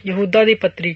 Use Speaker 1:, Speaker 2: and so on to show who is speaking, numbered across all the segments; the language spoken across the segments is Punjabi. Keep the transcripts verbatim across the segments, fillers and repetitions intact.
Speaker 1: ਯਹੂਦਾ ਦੀ ਪੱਤਰੀ।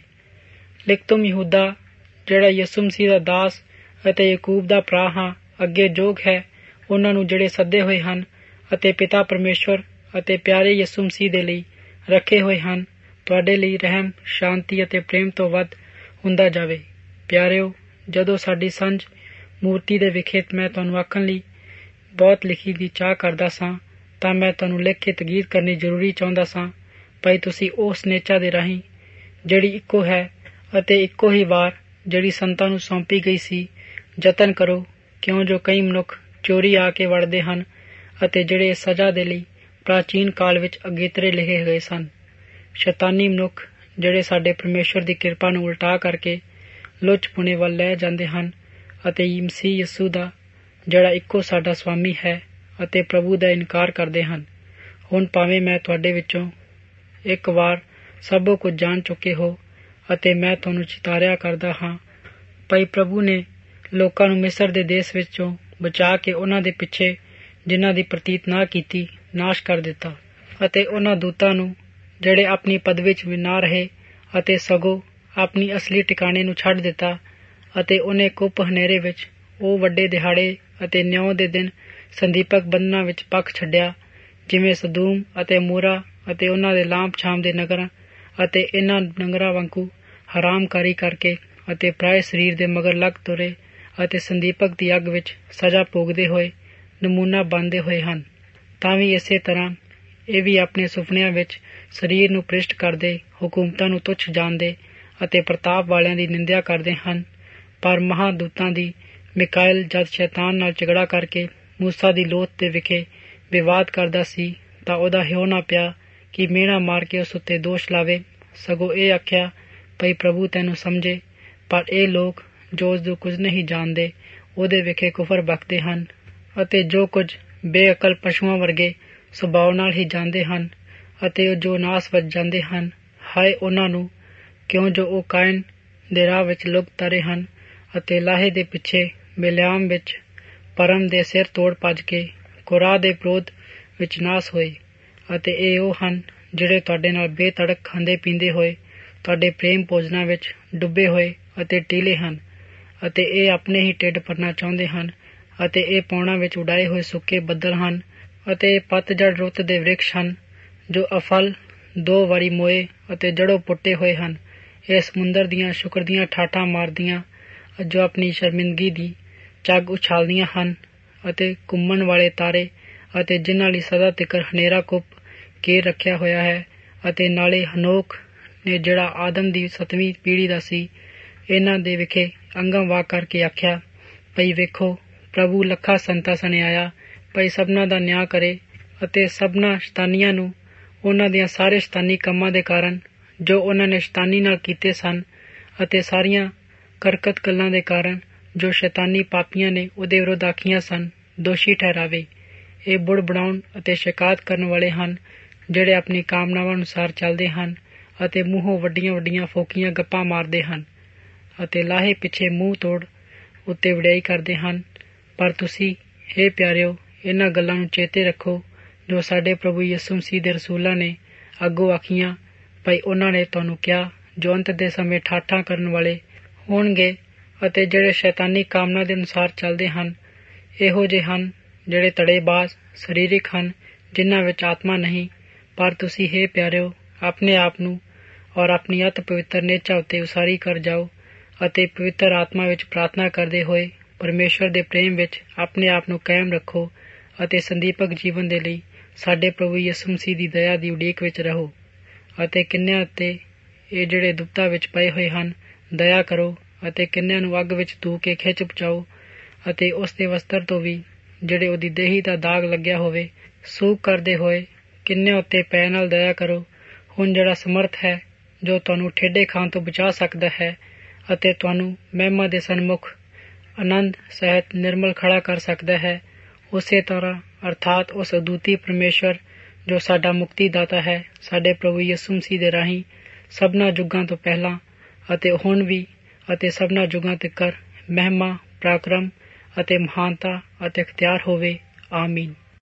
Speaker 1: ਲਿਖ ਤੁਮ ਯਹੂਦਾ, ਜਿਹੜਾ ਯਿਸੂ ਮਸੀਹ ਦਾ ਦਾਸ ਅਤੇ ਯਾਕੂਬ ਦਾ ਭਰਾ ਹਾਂ, ਅੱਗੇ ਜੋਗ ਹੈ ਉਹਨਾਂ ਨੂੰ ਜਿਹੜੇ ਸੱਦੇ ਹੋਏ ਹਨ ਅਤੇ ਪਿਤਾ ਪਰਮੇਸ਼ਵਰ ਅਤੇ ਪਿਆਰੇ ਯਿਸੂ ਮਸੀਹ ਦੇ ਲਈ ਰੱਖੇ ਹੋਏ ਹਨ, ਤੁਹਾਡੇ ਲਈ ਰਹਿਮ, ਸ਼ਾਂਤੀ ਅਤੇ ਪ੍ਰੇਮ ਤੋਂ ਵੱਧ ਹੁੰਦਾ ਜਾਵੇ। ਪਿਆਰਿਓ, ਜਦੋਂ ਸਾਡੀ ਸਾਂਝ ਮੂਰਤੀ ਦੇ ਵਿਖੇ ਮੈਂ ਤੁਹਾਨੂੰ ਆਖਣ ਲਈ ਬਹੁਤ ਲਿਖੀ ਦੀ ਚਾਹ ਕਰਦਾ ਸਾਂ, ਤਾਂ ਮੈਂ ਤੁਹਾਨੂੰ ਲਿਖ ਕੇ ਤਕੀਦ ਕਰਨੀ ਜ਼ਰੂਰੀ ਚਾਹੁੰਦਾ ਸਾਂ ਭਾਈ ਤੁਸੀਂ ਉਸ ਨੇਚਾ ਦੇ ਰਾਹੀਂ ਜਿਹੜੀ ਇੱਕੋ ਹੈ ਅਤੇ ਇੱਕੋ ਹੀ ਵਾਰ ਜਿਹੜੀ ਸੰਤਾਂ ਨੂੰ ਸੌਂਪੀ ਗਈ ਸੀ ਯਤਨ ਕਰੋ, ਕਿਉਂ ਜੋ ਕਈ ਮਨੁੱਖ ਚੋਰੀ ਆ ਕੇ ਵੜਦੇ ਹਨ ਅਤੇ ਜਿਹੜੇ ਸਜ਼ਾ ਦੇ ਲਈ ਪ੍ਰਾਚੀਨ ਕਾਲ ਵਿੱਚ ਅਗੇਤਰੇ ਲਿਖੇ ਗਏ ਸਨ। ਸ਼ੈਤਾਨੀ ਮਨੁੱਖ ਜਿਹੜੇ ਸਾਡੇ ਪਰਮੇਸ਼ਵਰ ਦੀ ਕਿਰਪਾ ਨੂੰ ਉਲਟਾ ਕਰਕੇ ਲੁੱਚ ਪੁਣੇ ਵੱਲ ਲੈ ਜਾਂਦੇ ਹਨ ਅਤੇ ਮਸੀਹ ਯਿਸੂ ਦਾ ਜਿਹੜਾ ਇੱਕੋ ਸਾਡਾ ਸਵਾਮੀ ਹੈ ਅਤੇ ਪ੍ਰਭੂ ਦਾ ਇਨਕਾਰ ਕਰਦੇ ਹਨ। ਹੁਣ ਭਾਵੇਂ ਮੈਂ ਤੁਹਾਡੇ ਵਿੱਚੋਂ ਇੱਕ ਵਾਰ ਸਭੋ ਕੁਝ ਜਾਣ ਚੁੱਕੇ ਹੋ ਅਤੇ ਮੈਂ ਤੁਹਾਨੂੰ ਚਿਤਾਰਿਆ ਕਰਦਾ ਹਾਂ ਭਾਈ ਪ੍ਰਭੂ ਨੇ ਲੋਕਾਂ ਨੂੰ ਮਿਸਰ ਦੇ ਦੇਸ਼ ਵਿੱਚੋਂ ਬਚਾ ਕੇ ਉਹਨਾਂ ਦੇ ਪਿੱਛੇ ਜਿਨ੍ਹਾਂ ਦੀ ਪ੍ਰਤੀਤ ਨਾ ਕੀਤੀ ਨਾਸ਼ ਕਰ ਦਿੱਤਾ ਅਤੇ ਉਹਨਾਂ ਦੂਤਾਂ ਨੂੰ ਜਿਹੜੇ ਆਪਣੀ ਪਦਵੀ 'ਚ ਵੀ ਨਾ ਰਹੇ ਅਤੇ ਸਗੋਂ ਆਪਣੀ ਅਸਲੀ ਟਿਕਾਣੇ ਨੂੰ ਛੱਡ ਦਿੱਤਾ ਅਤੇ ਉਹਨੇ ਕੁੱਪ ਹਨੇਰੇ ਵਿੱਚ ਉਹ ਵੱਡੇ ਦਿਹਾੜੇ ਅਤੇ ਨਿਉ ਦੇ ਦਿਨ ਸੰਦੀਪਕ ਬੰਧਨਾਂ ਵਿੱਚ ਪੱਖ ਛੱਡਿਆ, ਜਿਵੇਂ ਸਦੂਮ ਅਤੇ ਮੂਰਾ ਅਤੇ ਉਹਨਾਂ ਦੇ ਲਾਂਭ ਛਾਮ ਦੇ ਨਗਰਾਂ ਅਤੇ ਇਹਨਾਂ ਨਗਰਾਂ ਵਾਂਗੂ ਹਰਾਮਕਾਰੀ ਕਰਕੇ ਅਤੇ ਪਰਾਏ ਸਰੀਰ ਦੇ ਮਗਰ ਲੱਗ ਤੁਰੇ ਅਤੇ ਸੰਦੀਪਕ ਦੀ ਅੱਗ ਵਿੱਚ ਸਜ਼ਾ ਭੋਗਦੇ ਹੋਏ ਨਮੂਨਾ ਬਣਦੇ ਹੋਏ ਹਨ। ਤਾਂ ਵੀ ਇਸੇ ਤਰ੍ਹਾਂ ਇਹ ਵੀ ਆਪਣੇ ਸੁਪਨਿਆਂ ਵਿੱਚ ਸਰੀਰ ਨੂੰ ਭ੍ਰਿਸ਼ਟ ਕਰਦੇ, ਹੁਕੂਮਤਾਂ ਨੂੰ ਤੁੱਛ ਜਾਣਦੇ ਅਤੇ ਪ੍ਰਤਾਪ ਵਾਲਿਆਂ ਦੀ ਨਿੰਦਿਆ ਕਰਦੇ ਹਨ। ਪਰ ਮਹਾਂਦੂਤਾਂ ਦੀ ਮਿਕਾਇਲ ਜਦ ਸ਼ੈਤਾਨ ਨਾਲ ਝਗੜਾ ਕਰਕੇ ਮੂਸਾ ਦੀ ਲੋਥ ਦੇ ਵਿਖੇ ਵਿਵਾਦ ਕਰਦਾ ਸੀ, ਤਾਂ ਉਹਦਾ ਹਿਉ ਨਾ ਪਿਆ ਕਿ ਮਿਹਣਾ ਮਾਰ ਕੇ ਉਸ ਉੱਤੇ ਦੋਸ਼ ਲਾਵੇ, ਸਗੋਂ ਇਹ ਆਖਿਆ ਭਈ ਪ੍ਰਭੂ ਤੈਨੂੰ ਸਮਝੇ। ਪਰ ਇਹ ਲੋਕ ਜੋ ਉਸਨੂੰ ਕੁਝ ਨਹੀਂ ਜਾਣਦੇ ਉਹਦੇ ਵਿਖੇ ਕੁਫਰ ਬਕਦੇ ਹਨ ਅਤੇ ਜੋ ਕੁਝ ਬੇਅਕਲ ਪਸ਼ੂਆਂ ਵਰਗੇ ਸੁਭਾਅ ਨਾਲ ਹੀ ਜਾਂਦੇ ਹਨ ਅਤੇ ਜੋ ਨਾਸ ਵੱਜ ਜਾਂਦੇ ਹਨ। ਹਾਏ ਉਹਨਾਂ ਨੂੰ, ਕਿਉਂ ਜੋ ਉਹ ਕਾਇਨ ਦੇ ਰਾਹ ਵਿੱਚ ਲੁਕ ਤਰੇ ਹਨ ਅਤੇ ਲਾਹੇ ਦੇ ਪਿੱਛੇ ਬਿਲਿਆਮ ਵਿੱਚ ਪਰਮ ਦੇ ਸਿਰ ਤੋੜ ਭੱਜ ਕੇ ਕੋਰਾਹ ਦੇ ਵਿਰੋਧ ਵਿੱਚ ਨਾਸ ਹੋਏ। ਅਤੇ ਇਹ ਉਹ ਹਨ ਜਿਹੜੇ ਤੁਹਾਡੇ ਨਾਲ ਬੇਤੜਕ ਖਾਂਦੇ ਪੀਂਦੇ ਹੋਏ ਤੁਹਾਡੇ ਪ੍ਰੇਮ ਭੋਜਨਾਂ ਵਿੱਚ ਡੁੱਬੇ ਹੋਏ ਅਤੇ ਟੀਲੇ ਹਨ ਅਤੇ ਇਹ ਆਪਣੇ ਹੀ ਢਿੱਡ ਭਰਨਾ ਚਾਹੁੰਦੇ ਹਨ ਅਤੇ ਇਹ ਪੌਣਾ ਵਿੱਚ ਉਡਾਏ ਹੋਏ ਸੁੱਕੇ ਬੱਦਲ ਹਨ ਅਤੇ ਇਹ ਪਤਝੜ ਰੁੱਤ ਦੇ ਵ੍ਰਿਕਸ਼ ਹਨ ਜੋ ਅਫਲ ਦੋ ਵਾਰੀ ਮੋਏ ਅਤੇ ਜੜੋਂ ਪੁੱਟੇ ਹੋਏ ਹਨ। ਇਹ ਸਮੁੰਦਰ ਦੀਆਂ ਸ਼ੁਕਰ ਦੀਆਂ ਠਾਠਾਂ ਮਾਰਦੀਆਂ ਜੋ ਆਪਣੀ ਸ਼ਰਮਿੰਦਗੀ ਦੀ ਝੱਗ ਉਛਾਲਦੀਆਂ ਹਨ ਅਤੇ ਘੁੰਮਣ ਵਾਲੇ ਤਾਰੇ ਅਤੇ ਜਿਨ੍ਹਾਂ ਲਈ ਸਦਾ ਤਿਕਰ ਹਨੇਰਾ ਕੁੱਪ ਘੇਰ ਰੱਖਿਆ ਹੋਇਆ ਹੈ ਅਤੇ ਨਾਲੇ ਹਨੋਕ ਨੇ ਜਿਹੜਾ ਆਦਮ ਦੀ ਸੱਤਵੀਂ ਪੀੜ੍ਹੀ ਦਾ ਸੀ, ਇਹਨਾਂ ਦੇ ਵਿਖੇ ਅੰਗਮ ਵਾਕ ਕਰਕੇ ਆਖਿਆ ਭਈ ਵੇਖੋ ਪ੍ਰਭੂ ਲੱਖਾਂ ਸੰਤਾਂ ਸਣੇ ਆਇਆ ਭਈ ਸਭਨਾਂ ਦਾ ਨਿਆਂ ਕਰੇ ਅਤੇ ਸਭਨਾਂ ਸ਼ੈਤਾਨੀਆਂ ਨੂੰ ਉਹਨਾਂ ਦੀਆਂ ਸਾਰੇ ਸ਼ੈਤਾਨੀ ਕੰਮਾਂ ਦੇ ਕਾਰਨ ਜੋ ਉਹਨਾਂ ਨੇ ਸ਼ੈਤਾਨੀ ਨਾਲ ਕੀਤੇ ਸਨ ਅਤੇ ਸਾਰੀਆਂ ਕਰਕਤ ਗੱਲਾਂ ਦੇ ਕਾਰਨ ਜੋ ਸ਼ੈਤਾਨੀ ਪਾਪੀਆਂ ਨੇ ਉਹਦੇ ਵਿਰੁੱਧ ਆਖੀਆਂ ਸਨ, ਦੋਸ਼ੀ ਠਹਿਰਾਵੇ। ਇਹ ਬੁੜ ਬਣਾਉਣ ਅਤੇ ਸ਼ਿਕਾਇਤ ਕਰਨ ਵਾਲੇ ਹਨ ਜਿਹੜੇ ਆਪਣੀ ਕਾਮਨਾਵਾਂ ਅਨੁਸਾਰ ਚੱਲਦੇ ਹਨ ਅਤੇ ਮੂੰਹੋਂ ਵੱਡੀਆਂ ਵੱਡੀਆਂ ਫੋਕੀਆਂ ਗੱਪਾਂ ਮਾਰਦੇ ਹਨ ਅਤੇ ਲਾਹੇ ਪਿੱਛੇ ਮੂੰਹ ਤੋੜ ਉੱਤੇ ਵਡਿਆਈ ਕਰਦੇ ਹਨ। ਪਰ ਤੁਸੀਂ ਹੇ ਪਿਆਰਿਓ, ਇਹਨਾਂ ਗੱਲਾਂ ਨੂੰ ਚੇਤੇ ਰੱਖੋ ਜੋ ਸਾਡੇ ਪ੍ਰਭੂ ਯਿਸੂ ਮਸੀਹ ਦੇ ਰਸੂਲਾਂ ਨੇ ਅੱਗੋਂ ਆਖੀਆਂ ਭਾਈ ਉਹਨਾਂ ਨੇ ਤੁਹਾਨੂੰ ਕਿਹਾ ਜੋ ਅੰਤ ਦੇ ਸਮੇਂ ਠਾਠਾਂ ਕਰਨ ਵਾਲੇ ਹੋਣਗੇ ਅਤੇ ਜਿਹੜੇ ਸ਼ੈਤਾਨੀ ਕਾਮਨਾ ਦੇ ਅਨੁਸਾਰ ਚੱਲਦੇ ਹਨ। ਇਹੋ ਜਿਹੇ ਹਨ ਜਿਹੜੇ ਧੜੇਬਾਜ਼ ਸਰੀਰਿਕ ਹਨ, ਜਿਨ੍ਹਾਂ ਵਿੱਚ ਆਤਮਾ ਨਹੀਂ। ਪਰ ਤੁਸੀਂ ਹੇ ਪਿਆਰਿਓ ਆਪਣੇ ਆਪ ਨੂੰ ਔਰ ਆਪਣੀ ਅਤ ਪਵਿੱਤਰ ਨੇਚਾ ਉੱਤੇ ਉਸਾਰੀ ਕਰ ਜਾਓ ਅਤੇ ਪਵਿੱਤਰ ਆਤਮਾ ਵਿੱਚ ਪ੍ਰਾਰਥਨਾ ਕਰਦੇ ਹੋਏ ਪਰਮੇਸ਼ਵਰ ਦੇ ਪ੍ਰੇਮ ਵਿੱਚ ਆਪਣੇ ਆਪ ਨੂੰ ਕਾਇਮ ਰੱਖੋ ਅਤੇ ਸੰਦੀਪਕ ਜੀਵਨ ਦੇ ਲਈ ਸਾਡੇ ਪ੍ਰਭੂ ਯਿਸੂ ਮਸੀਹ ਦੀ ਦਇਆ ਦੀ ਉਡੀਕ ਵਿੱਚ ਰਹੋ। ਅਤੇ ਕਿੰਨਿਆਂ ਉੱਤੇ ਇਹ ਜਿਹੜੇ ਦੁਬਤਾ ਵਿੱਚ ਪਏ ਹੋਏ ਹਨ ਦਇਆ ਕਰੋ ਅਤੇ ਕਿੰਨਿਆਂ ਨੂੰ ਅੱਗ ਵਿੱਚ ਧੂ ਕੇ ਖਿੱਚ ਪਹੁੰਚਾਓ ਅਤੇ ਉਸ ਦੇ ਵਸਤਰ ਤੋਂ ਵੀ ਜਿਹੜੇ ਉਹਦੀ ਦੇਹੀ ਦਾ ਦਾਗ ਲੱਗਿਆ ਹੋਵੇ ਸੂਕ ਕਰਦੇ ਹੋਏ ਕਿੰਨਿਆਂ ਉੱਤੇ ਪੈ ਨਾਲ ਦਇਆ ਕਰੋ। ਹੁਣ ਜਿਹੜਾ ਸਮਰਥ ਹੈ ਜੋ ਤੁਹਾਨੂੰ ਠੇਡੇ ਖਾਣ ਤੋਂ ਬਚਾ ਸਕਦਾ ਹੈ ਅਤੇ ਤੁਹਾਨੂੰ ਮਹਿਮਾ ਦੇ ਸਨਮੁਖ ਆਨੰਦ ਸਹਿਤ ਨਿਰਮਲ ਖੜਾ ਕਰ ਸਕਦਾ ਹੈ, ਉਸੇ ਤਰ੍ਹਾਂ ਅਰਥਾਤ ਉਸ ਅਦੁੱਤੀ ਪਰਮੇਸ਼ਵਰ ਜੋ ਸਾਡਾ ਮੁਕਤੀ ਦਾਤਾ ਹੈ, ਸਾਡੇ ਪ੍ਰਭੂ ਯਿਸੂ ਮਸੀਹ ਦੇ ਰਾਹੀਂ ਸਭਨਾਂ ਯੁੱਗਾਂ ਤੋਂ ਪਹਿਲਾਂ ਅਤੇ ਹੁਣ ਵੀ ਅਤੇ ਸਭਨਾਂ ਯੁੱਗਾਂ ਤੀਕਰ ਮਹਿਮਾ, ਪਰਾਕਰਮ ਅਤੇ ਮਹਾਨਤਾ ਅਤੇ ਇਖਤਿਆਰ ਹੋਵੇ। ਆਮੀਨ।